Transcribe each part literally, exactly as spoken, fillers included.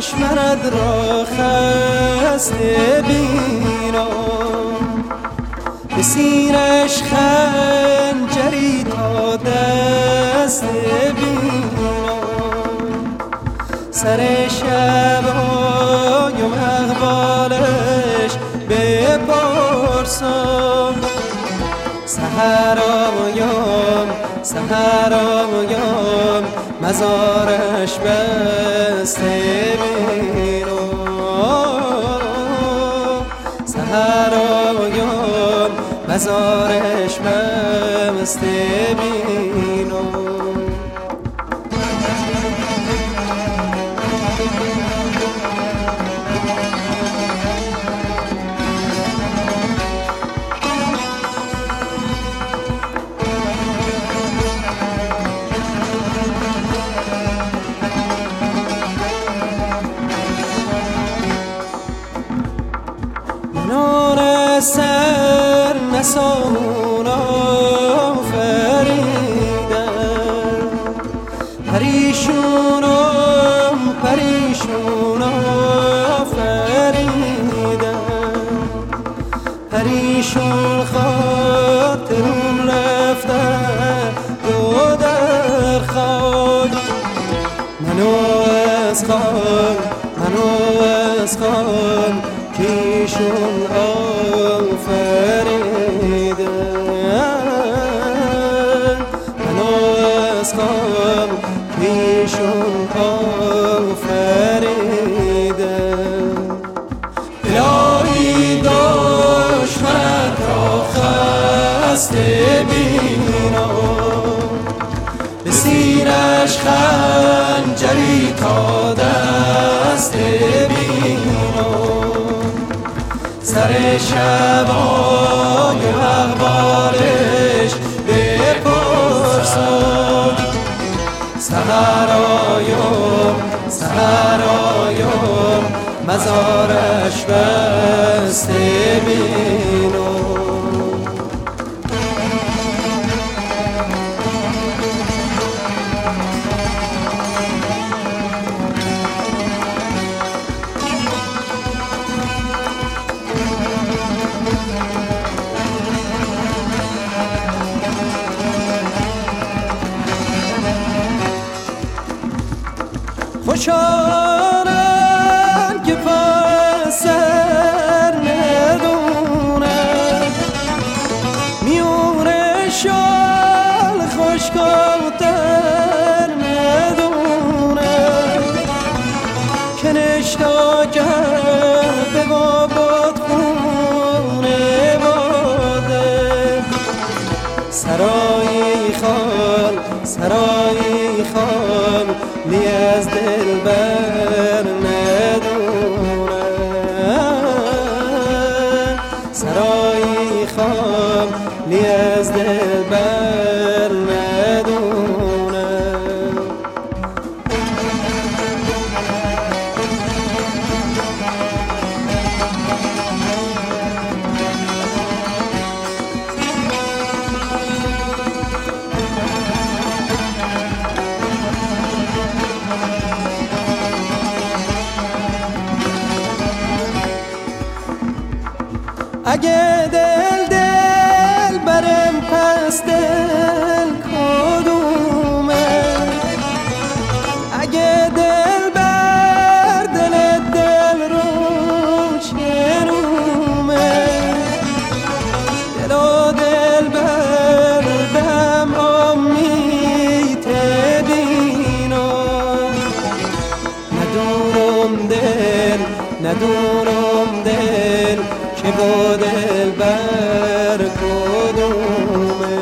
دشمنت را خسته بینم، به سینش خنجری تا دست بینم، سر شبایم احوالش بپرسم، سحرایم سحرایم مزارش بسته بینم، سحرایم مزارش بسته بینم. منان سر نسامون آفریدن، پریشونم پریشون آفریدن، پریشون خاطرم رفتن دو در خاک، منو از خان منو از خان کیشون آفریدن، منو از خان کیشون آفریدن. الهی دشمنت را خسته بینم، به سینش خنجری تا دست بینم، سر شبای احوالش بپرسم، سحرایم سحرایم مزارش بسته بینم. خوشحالم که پس سر ندونم، میونه شال خوشگاتر ندونم، که نشتاگم به بابات خونه باده، سرایی خال سرایی خال لی از دل بر ندونم، سرایی خال لی از دل بر ندونم. اگه دل دل برم پس دل کدومه، اگه دل بر دل دل رو چنومه، دل و دل بر بهم آمیته بینم، ندونم دل ندونم دل که با دل بر کدومه،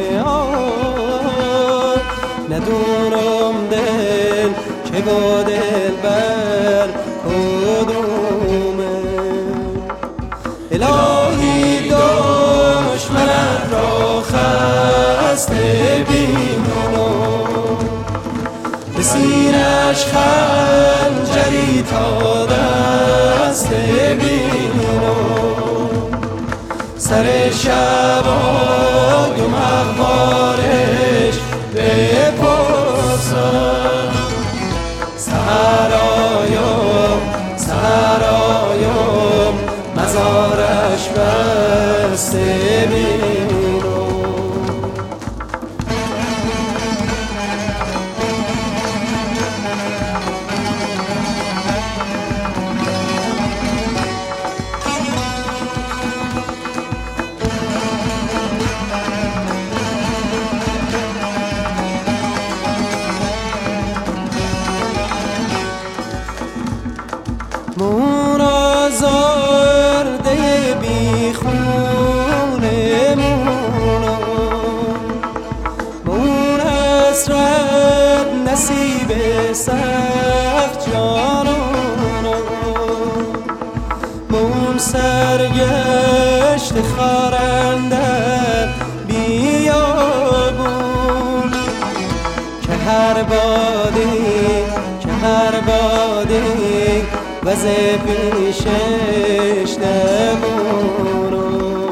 ندونم دل که با دل بر کدومه. الهی دشمنت را خسته بینم، به سینش خنجری تا دست بینم، سر شبایم احوالش بپرسم، سحرایم بینو مون آزارده بی خونه مونا مون حسرت نصیب سخت جانانا مون سرگشت خارندن بیابون که هر بادی که هر بادی وزه پیشش نمونو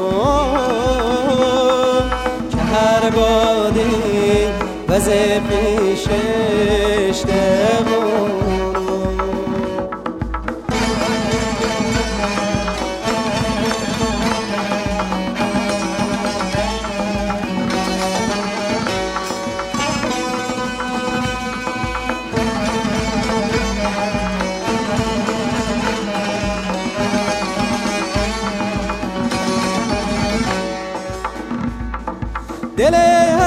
که هر بادی وزه پیشش نمونو دل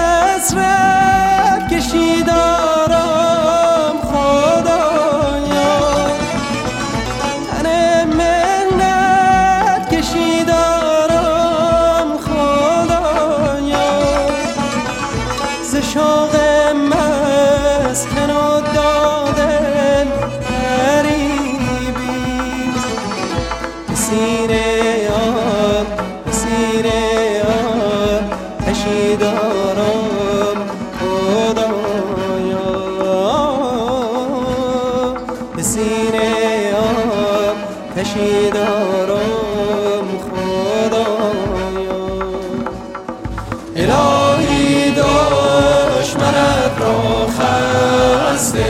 حسرت کشیدارم خدایا تن منت کشیدارم خدایا ز شوق مسکن و دادن غریبی به سینه آن به سینه کشیدارم خدایا به سینه آب کشیدارم خدایا الهی دشمنت را خسته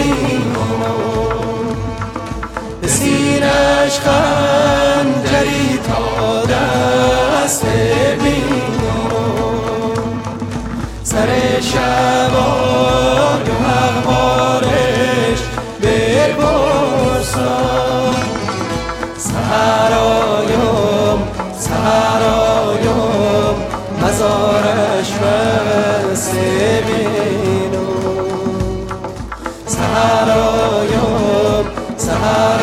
بینم به سینش خنجری تا دست سر شبان و اخبارش بپرسم سهرایم سهرایم مزارش بسته بینم سهرایم سهرایم